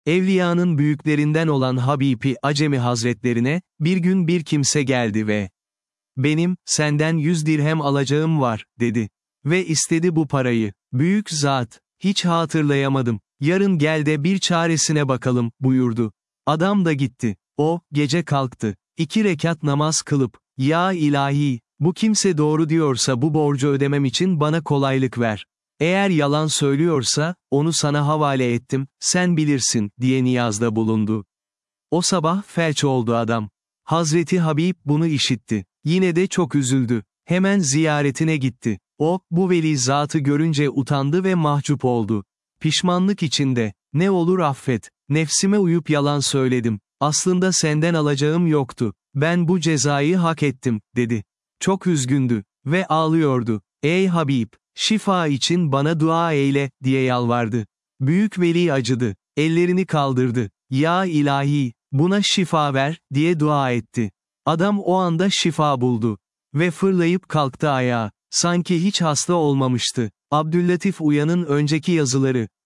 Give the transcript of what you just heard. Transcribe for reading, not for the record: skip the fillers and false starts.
Evliyanın büyüklerinden olan Habib-i Acemi Hazretlerine, bir gün bir kimse geldi ve, benim, senden 100 dirhem alacağım var, dedi. Ve istedi bu parayı. Büyük zat, hiç hatırlayamadım, yarın gel de bir çaresine bakalım, buyurdu. Adam da gitti. O, gece kalktı. 2 rekat namaz kılıp, ya ilahi, bu kimse doğru diyorsa bu borcu ödemem için bana kolaylık ver. Eğer yalan söylüyorsa, onu sana havale ettim, sen bilirsin, diye niyazda bulundu. O sabah felç oldu adam. Hazreti Habib bunu işitti. Yine de çok üzüldü. Hemen ziyaretine gitti. O, bu veli zatı görünce utandı ve mahcup oldu. Pişmanlık içinde, ne olur affet, nefsime uyup yalan söyledim. Aslında senden alacağım yoktu. Ben bu cezayı hak ettim, dedi. Çok üzgündü ve ağlıyordu. Ey Habib, şifa için bana dua eyle, diye yalvardı. Büyük veli acıdı. Ellerini kaldırdı. Ya ilahi, buna şifa ver, diye dua etti. Adam o anda şifa buldu. Ve fırlayıp kalktı ayağa. Sanki hiç hasta olmamıştı. Abdüllatif Uyan'ın önceki yazıları.